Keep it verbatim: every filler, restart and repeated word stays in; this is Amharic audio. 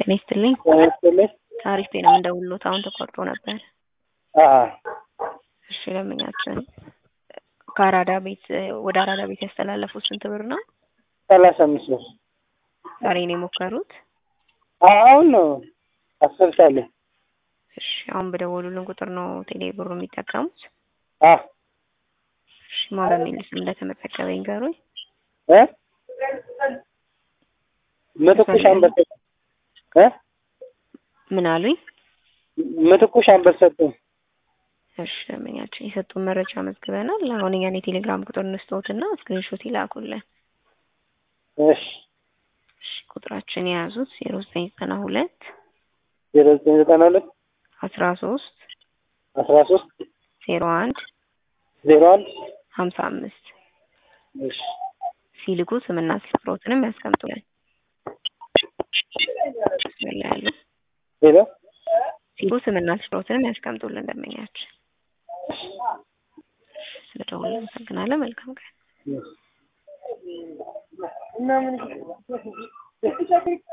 ጤና ይስጥልኝ። ይስጥልኝ። ታሪክ ነው እንደውሎት አሁን ተቆርጦ ነበር። አዎ እሺ ለምኛችን ከአራዳ ቤት ወደ አራዳ ቤት ያስተላለፉት ስንት ብር ነው? ሰላሳ አምስት ብር። ዛሬ ነው የሞከሩት? አሁን ነው አስፈልታለሁ። እሺ አሁን በደወሉልን ቁጥር ነው ቴሌ ብሩ የሚጠቀሙት? አዎ እሺ ማለት ነው ስም እንደተመዘገበ ይንገሩኝ። እ መተኩሽ አንበሳ እ ምን አሉኝ? መተኩሽ አንበሳ። እሺ ለምኛችን የሰጡን መረጃ መዝግበናል። አሁን የኔ ቴሌግራም ቁጥር እንስተውትና ስክሪንሾት ይላኩልን። እሺ እሺ ቁጥራችን የያዙት ዜሮ ዘጠኝ ዘጠና ሁለት ዜሮ ዘጠኝ ዘጠና ሁለት አስራ ሶስት አስራ ሶስት ዜሮ አንድ ዜሮ አንድ ሀምሳ አምስት። እሺ ሲልኩ ስምና ስፍሮትንም ያስቀምጡልን። ስለያሉ ሄሎ ሲልኩ ስምና ስፍሮትንም ያስቀምጡልን እንደመኛችን። ስለደውል እናመሰግናለን። መልካም ቀን። እና ምን